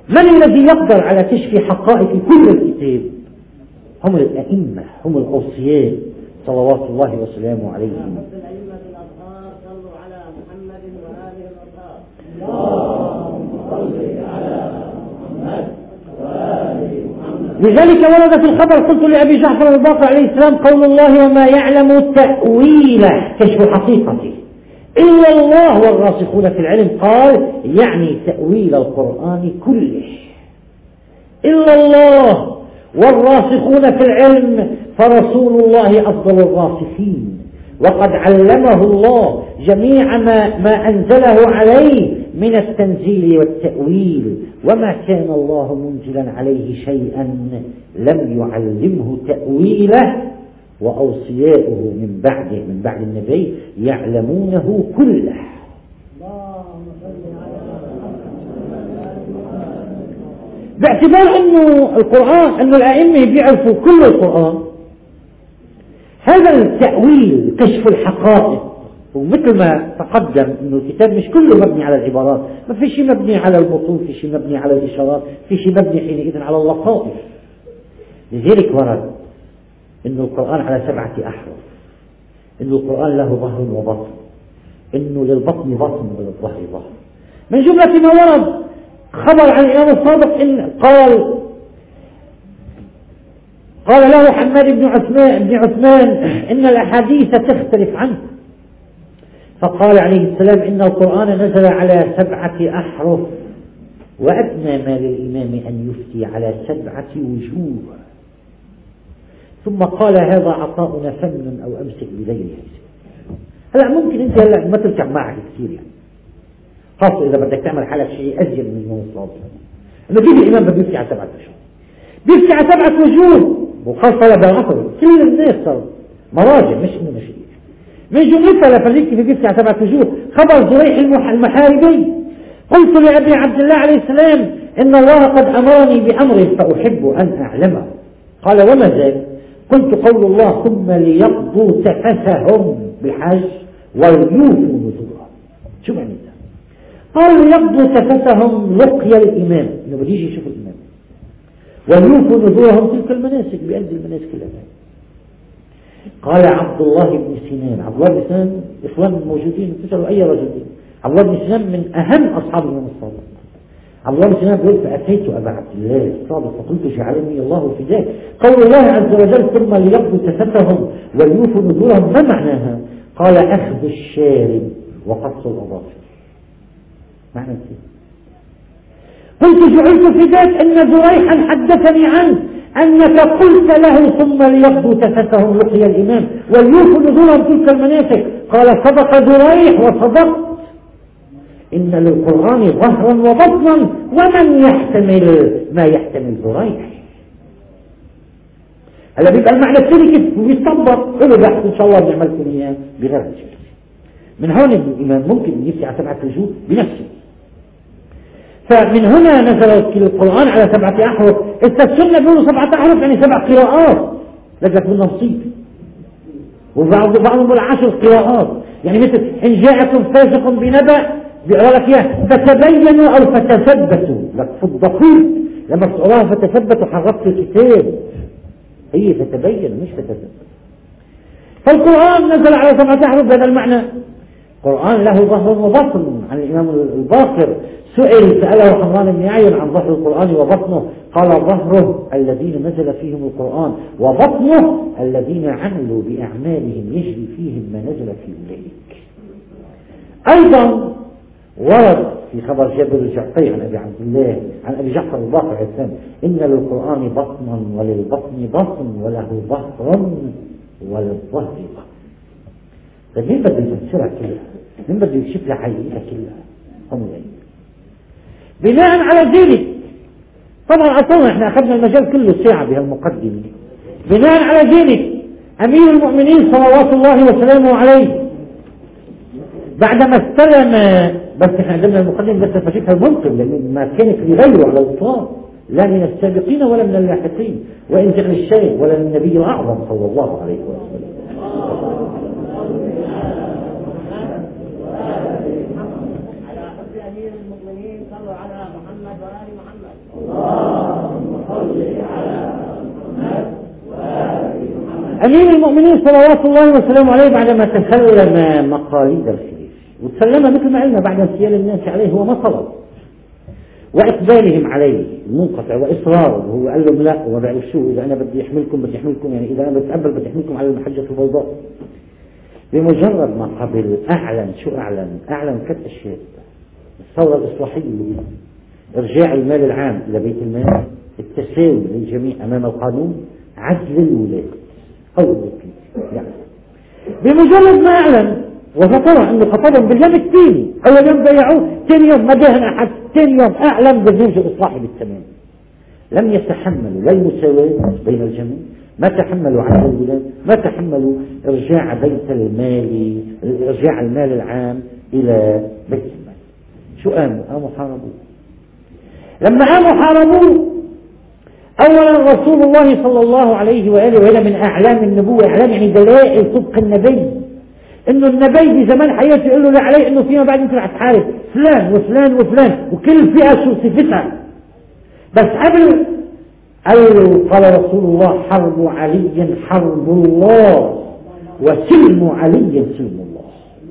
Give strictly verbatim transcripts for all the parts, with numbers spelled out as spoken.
من الذي يقدر على كشف حقائق كل الكتاب؟ هم الأئمة، هم الأوصياء صلوات الله وسلامه عليهم. لذلك ورد في الخبر، قلت لأبي جعفر الباقر عليه السلام: قول الله وما يعلم تأويله، كشف حقيقته، إلا الله والراسخون في العلم. قال يعني تأويل القرآن كله، إلا الله والراسخون في العلم، فرسول الله أفضل الراسخين، وقد علمه الله جميع ما, ما أنزله عليه من التنزيل والتأويل، وما كان الله منزلا عليه شيئا لم يعلمه تأويله، وأوصياؤه من بعده من بعد النبي يعلمونه كله. باعتبار أنه القرآن، أن الأئمة بيعرفوا كل القرآن، هذا التأويل كشف الحقائق، ومثل ما تقدم أنه الكتاب مش كله مبني على العبارات، ما في شيء مبني على البطون، في شيء مبني على الإشارات، في شيء مبني حينئذ على اللطائف. لذلك ورد أنه القرآن على سبعة أحرف، أنه القرآن له ظهر وبطن، أنه للبطن بطن وللظهر ظهر. من جملة ما ورد خبر عن الإمام الصادق إن قال قال له حماد بن عثمان, بن عثمان إن الأحاديث تختلف عنه، فقال عليه السلام: إن القرآن نزل على سبعة أحرف، وأدنى ما للإمام أن يفتي على سبعة وجوه. ثم قال: هذا عطاؤنا فمن أو أمسك بذيله. هلا ممكن أنت هلا ما ترجع معك كثير، يعني خاصة إذا بدك تعمل حالك شيء أزين من الإمام الصادق، إنه كيف الإمام بده يفتي على سبعة وجوه؟ بيفتي على سبعة وجوه، وخاصة لبعضهم كل الناس صار مراجع، مش إنه مش من جملتها لفريق كيف بيفتي على سبعة وجوه. خبر زريح المحاربي: قلت لأبي عبد الله عليه السلام: إن الله قد أمرني بأمر فأحب أن أعلمه. قال: وما ذاك؟ قلت: قول الله: ثم ليقضوا تفثهم بالحج وليوفوا نذورهم. شو معنى ذلك؟ قال: ليقضوا تفثهم لقي الإمام، إنه بده يجي يشوف الإمام، وليوفوا نذورهم تلك المناسك، بأدي المناسك كلها. قال عبد الله بن سنان، عبد الله بن سنان إخوان موجودين، تسألوا أي رجل، عبد الله بن سنان من أهم أصحاب الإمام الصادق. عبد الله بن سنان بيقول: فأتيت أبا عبد الله الصادق فقلت: جعلني الله فداك، قول الله عز وجل: ثم ليقضوا تفثهم وليوفوا نذورهم، ما معناها؟ قال: أخذ الشارب وقص الأظافر. معنى كيف؟ قلت: جعلت فداك أن زريحا حدثني عنه أنك قلت له: ثم ليقضوا تفثهم لقي الإمام وليوفوا نذورهم تلك المناسك. قال: صدق زريح وصدقت، إن للقرآن ظهرا وبطنا، ومن يحتمل ما يحتمل زريح. هلا بيبقى المعنى الثاني كيف بيتطبق، قولوا بحث إن شاء الله بنعملكم إياه بغير شيء. من هون الإمام ممكن يفتي على سبعة وجوه بنفسه. فمن هنا نزل القرآن على سبعة أحرف. السنة بيقولوا سبعة أحرف يعني سبع قراءات، لذلك منها نصيب، وبعض بعضهم بيقول عشر قراءات. يعني مثل إن جاءكم فاسق بنبأ بيقول لك إياه فتبينوا أو فتثبتوا، لك في الدقيق لما تقراها فتثبتوا حرفت الكتاب، هي فتبينوا مش فتثبتوا. فالقرآن نزل على سبعة أحرف بهذا المعنى. القرآن له ظهر وبطن. عن الإمام الباقر سئل سأله حمران بن يعين عن ظهر القرآن وبطنه، قال: ظهره الذين نزل فيهم القرآن، وبطنه الذين عملوا بأعمالهم يجري فيهم ما نزل في أولئك. أيضا ورد في خبر جابر الجعفي عن أبي عبد الله عن أبي جعفر الباقر عليه السلام: إن للقرآن بطنا وللبطن بطن وله ظهر وللظهر بطن. طيب مين بده يفسرها كلها؟ مين بده يكشف لها حقيقتها كلها؟ هم الأئمة. بناء على ذلك طبعا أصلا احنا أخذنا المجال كله ساعة بهالمقدمة. بناء على ذلك أمير المؤمنين صلوات الله وسلامه عليه بعدما استلم، بس احنا قدمنا المقدمة بس تفاجئها المنقذ، لأن ما كانت لغيره على الإطلاق، لا من السابقين ولا من اللاحقين، وإن كان الشيخ ولا النبي الأعظم صلى الله عليه وسلم. أمير المؤمنين صلوات الله وسلامه عليه بعدما تسلم مقاليد الخليفة وتسلم مثل ما قلنا بعد انسيال الناس عليه هو ما طلب وإقبالهم عليه المنقطع وإصراره وهو قال لهم لا وبعد شو إذا أنا بدي أحملكم بدي أحملكم يعني إذا أنا بتقبل بدي أحملكم على المحجة البيضاء. بمجرد ما قبل أعلن شو أعلن؟ أعلن ثلاث أشياء: الثورة الإصلاحية، إرجاع المال العام إلى بيت المال، التساوي للجميع أمام القانون، عزل الولاة أو الوكيل. يعني بمجرد ما أعلن وفترى أنه خطبهم باليوم الثاني، أول يوم ضيعوه، ثاني يوم ما دهن أحد، ثاني يوم أعلن بالبرنامج الإصلاحي بالتمام. لم يتحملوا لا المساواة بين الجميع، ما تحملوا عزل الولاة، ما تحملوا إرجاع بيت المال، إرجاع المال العام إلى بيت المال. شو قاموا؟ قاموا حاربوه. لما قاموا حاربوه أولا رسول الله صلى الله عليه وآله وهذا من أعلام النبوة، أعلام يعني دلائل صدق النبي، إنه النبي في زمان حياته يقول له لا عليه إنه فيما بعد أنت رح تحارب فلان وفلان وفلان وكل فئة شو صفتها. بس قبل قال قال رسول الله: حرب علي حرب الله وسلم علي سلم الله.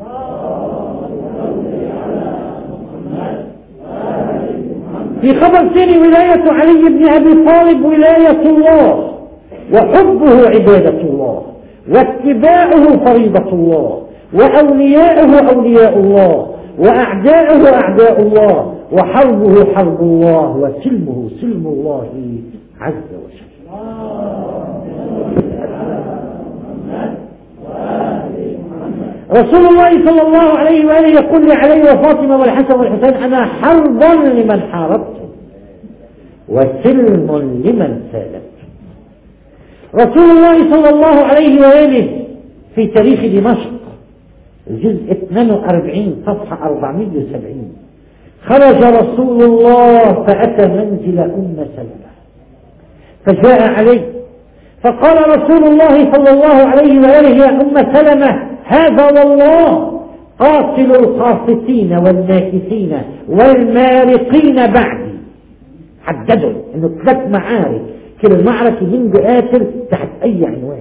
في خبر ثاني: ولاية علي بن أبي طالب ولاية الله وحبه عبادة الله واتباعه فريضة الله وأولياؤه أولياء الله وأعداؤه أعداء الله وحربه حرب الله وسلمه سلم الله عز وجل. رسول الله صلى الله عليه وآله يقول لعلي وفاطمة والحسن والحسين: أنا حرب لمن حاربته وسلم لمن سالت. رسول الله صلى الله عليه وآله في تاريخ دمشق الجزء اثنين وأربعين صفحة أربعمائة وسبعين: خرج رسول الله فأتى منزل أم سلمة فجاء عليه فقال رسول الله صلى الله عليه وآله: يا أم سلمة، هذا والله قاتل القاسطين والناكثين والمارقين بعدي. حددوا انه ثلاث معارك، كل معركة من بقاتل تحت اي عنوان.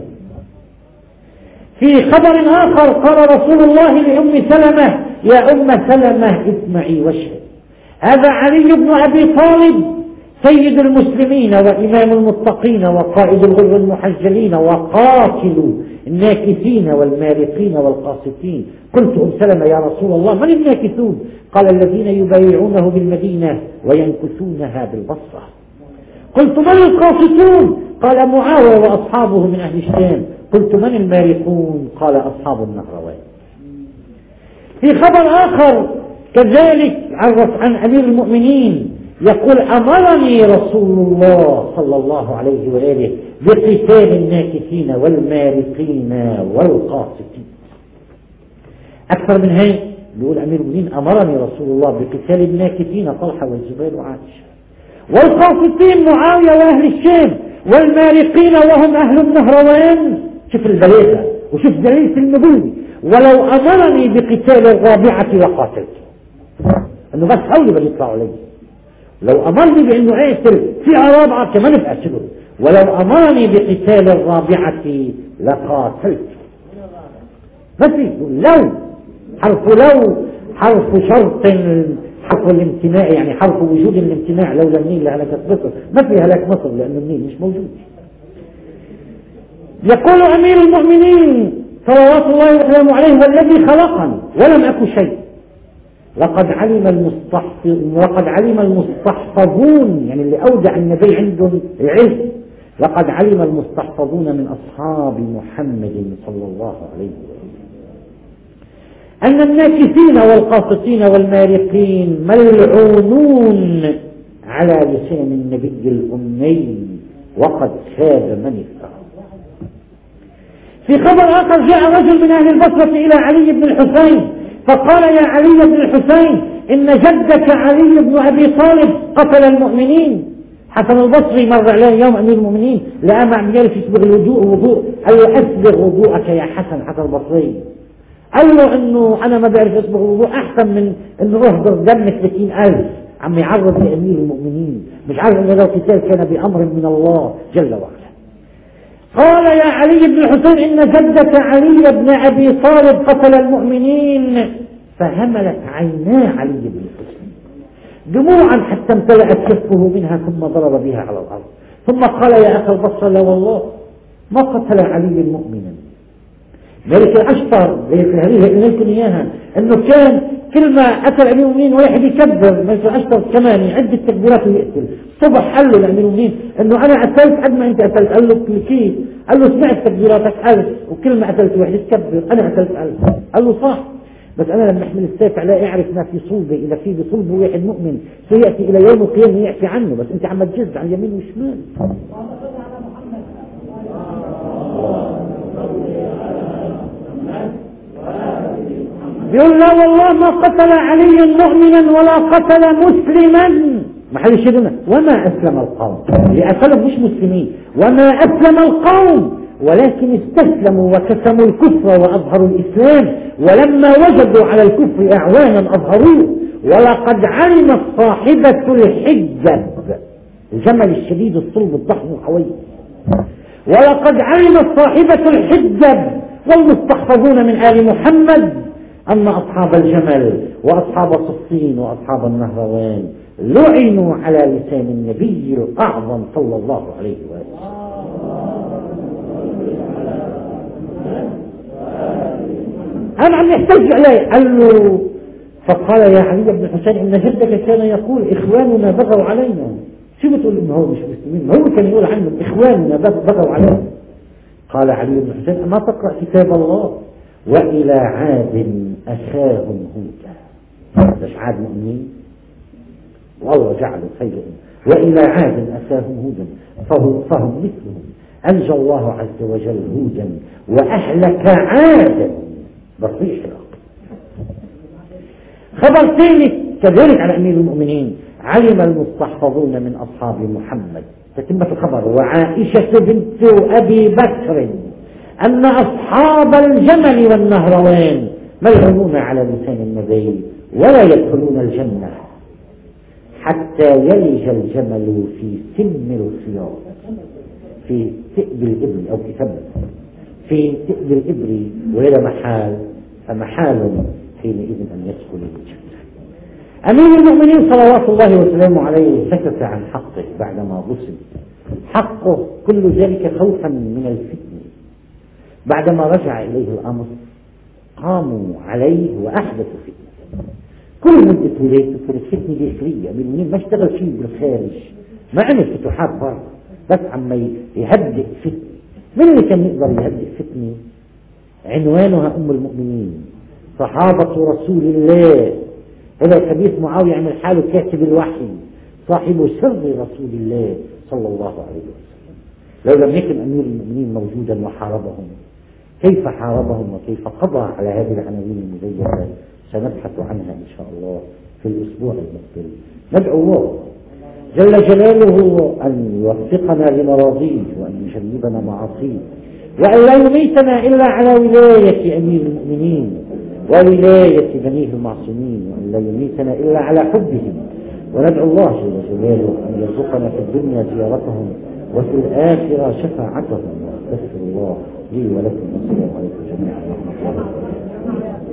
في خبر اخر قال رسول الله لأم سلمة: يا أم سلمة اسمعي واشهد، هذا علي بن أبي طالب سيد المسلمين وإمام المتقين وقائد الغر المحجلين وقاتل الناكثين والمارقين والقاسطين. قلت أم سلمة: يا رسول الله، من الناكثون؟ قال: الذين يبايعونه بالمدينة وينكثونها بالبصرة. قلت: من القاسطون؟ قال: معاوية وأصحابه من أهل الشام. قلت: من المارقون؟ قال: أصحاب النهروان. في خبر آخر كذلك عرف عن أمير المؤمنين يقول: أمرني رسول الله صلى الله عليه وآله بقتال الناكثين والمارقين والقاسطين. أكثر من هيك بيقول أمير المؤمنين: أمرني رسول الله بقتال الناكثين طلحة والزبير وعائشة، والقاسطين معاوية وأهل الشام، والمارقين وهم أهل النهروان. شوف البلاغة وشوف دليل النبوة: ولو أمرني بقتال الرابعة لقاتلته. أنه بس حولي بل يطلعوا علي. لو أمرني بأنه أقتل في رابعة كمان بقتله، ولو أمرني بقتال الرابعة لقاتلته. بس لو حرف لو حرف شرط، حرف الامتناع يعني حرف وجود الامتناع. لولا النيل لهلكت مصر، ما في هلاك مصر لأن النيل مش موجود. يقول أمير المؤمنين صلوات الله وسلامه عليه: والذي خلقني ولم أك شيء، لقد علم المستحفظ لقد علم المستحفظون، يعني اللي أودع النبي عندهم العلم، لقد علم المستحفظون من أصحاب محمد صلى الله عليه وسلم أن الناكثين والقاسطين والمارقين ملعونون على لسان النبي الأمي، وقد خاب من افترى. في خبر آخر جاء رجل من أهل البصرة إلى علي بن الحسين فقال: يا علي بن الحسين، إن جدك علي بن أبي طالب قتل المؤمنين. حسن البصري مر عليه يوم أمير المؤمنين لقى مع مجالس يسبغ الوضوء وضوء، قال له: أسبغ وضوءك يا حسن. حسن البصري قال له: إنه أنا ما بعرف أسبغ الوضوء، أحسن من إنه أهدر دم ثلاثين ألف عم يعرض لأمير المؤمنين، مش عارف أن هذا القتال كان بأمر من الله جل وعلا. قال يا علي بن الحسين إن جدك علي بن أبي طالب قتل المؤمنين، فهملت عينا علي بن الحسين دموعا حتى امتلأت كفه منها، ثم ضرب بها على الأرض، ثم قال يا أخي البصر لا والله ما قتل علي مؤمنا. ملك الأشطر ملك الهريرة قلنا لكم إياها أنه كان كل ما قتل أمير المؤمنين واحد يكبر، ملك الأشطر كمان يعد التكبيرات ويقتل. الصبح قال له لأمير المؤمنين أنه أنا قتلت قد ما أنت قتلت، قال له كيف؟ قال له سمعت تكبيراتك ألف وكل ما قتلت واحد تكبر، أنا قتلت ألف. قال له صح، بس أنا لما أحمل السيف لا أعرف ما في صلبه، إذا في بصلبه واحد مؤمن سيأتي إلى يوم القيامة يعفي عنه، بس أنت عم تجز عن يمين وشمال. بيقول لا والله ما قتل علي مؤمنا ولا قتل مسلما، محل شدنا وما أسلم القوم، اللي قتلهم مش مسلمين، وما أسلم القوم ولكن استسلموا وكتموا الكفر وأظهروا الإسلام، ولما وجدوا على الكفر أعوانا أظهروه. ولقد علمت صاحبة الحجة، الجمل الشديد الصلب الضخم القوي، ولقد علمت صاحبة الحجة والمستحفظون من آل محمد أن أصحاب الجمل وأصحاب صفين وأصحاب النهروان لعنوا على لسان النبي الأعظم صلى الله عليه وسلم. أنا عم يحتج عليه، قال له فقال يا علي بن الحسين إن جدك كان يقول إخواننا بغوا علينا. شو بتقول إنه هو مش مسلمين؟ هو كان يقول عنهم إخواننا بغوا علينا. قال علي بن الحسين أما تقرأ كتاب الله وإلى عاد أخاهم هودا، مش عاد مؤمنين والله جعلوا خيرهم، وإلى عاد أخاهم هودا فهم, فهم مثلهم أنجى الله عز وجل هودا وأهلك عادا بصيح الأرض. خبر ثاني كذلك على أمير المؤمنين، علم المستحفظون من أصحاب محمد تتمة الخبر وعائشة بنت أبي بكر أن أصحاب الجمل والنهروان ملعونون على لسان النبي ولا يدخلون الجنة حتى يلج الجمل في سم الخياط، في ثئب الإبل أو في ثبت في ثئب الإبل، وإلى محال فمحال حينئذ أن يدخل الجنة. أمير المؤمنين صلوات الله وسلامه عليه سكت عن حقه بعدما غصب حقه، كل ذلك خوفا من الفتنة. بعدما رجع إليه الأمر قاموا عليه وأحدثوا فتنة. كل مدة ولايته كانت فتنة داخلية، أمير المؤمنين ما اشتغل شيء بالخارج، ما عمل فتوحات برا، بس عم يهدئ فتنة. من اللي كان يقدر يهدئ فتنة؟ عنوانها أم المؤمنين صحابة رسول الله. هذا الخبيث معاوية يعمل حاله كاتب الوحي، صاحب سر رسول الله صلى الله عليه وسلم. لو لم يكن أمير المؤمنين موجودا وحاربهم، كيف حاربهم وكيف قضى على هذه العناوين المزيفة سنبحث عنها إن شاء الله في الأسبوع المقبل. ندعو الله جل جلاله أن يوفقنا لمراضيه وأن يجنبنا معاصيه، وأن لا يميتنا إلا على ولاية أمير المؤمنين وولاية بنيه المعصومين، وأن لا يميتنا إلا على حبهم. وندعو الله جل جلاله أن يرزقنا في الدنيا زيارتهم وفي الآخرة شفاعتهم. واستغفر الله لي ولكم والسلام عليكم جميعا ورحمة الله.